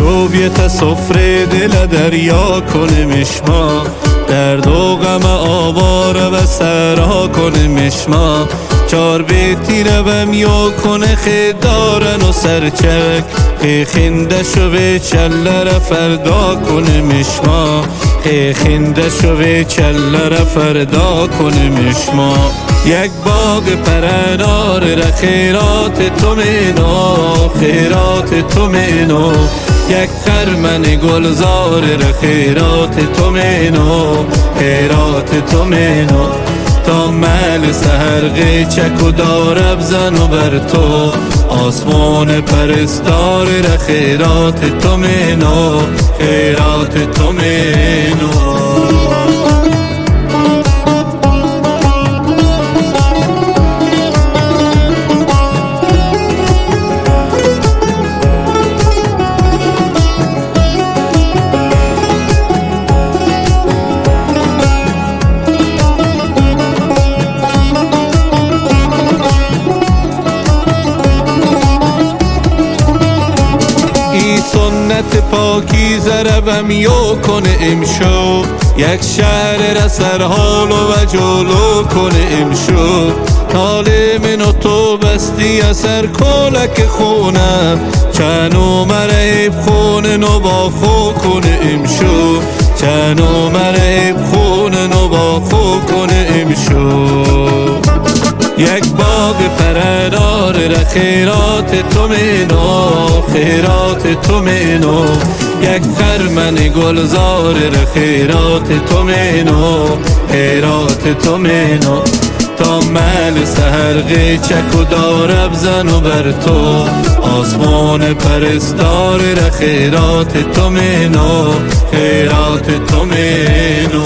شو بیت سفره دل دریا کنیمش ما، درد و غم آواره و سرها کنیمش ما. چار بیتی روم یا کنه خیدارن و سرچک، خینده شو به چلر فردا کنیمش ما، خینده شو به چلر فردا کنیمش ما. یک باغ پرنار را خیرات تو مینو، خیرات تو مینو. یک خرمن گلزار را خیرات تو مینو، خیرات تو مینو. تا مل سهر چک و داره بزن و بر تو، آسمان پرستار را خیرات تو مینو، خیرات تو مینو. سنت پاکی زربم یو کنه امشو، یک شهر را سرحال و جلو کنه امشو. حال من و تو بستی اثر کلک خونم، چنو مرعب خونه نو با خو کنه امشو، چنو مرعب خونه نو با خو کنه امشو. یک باغ پرنار را خیرات تو مینو، خیرات تو مینو. یک خرمن گلزار را خیرات تو مینو، خیرات تو مینو. تا مل سهر چک و داره بزن و بر تو، آسمان پرستار را خیرات تو مینو، خیرات تو مینو.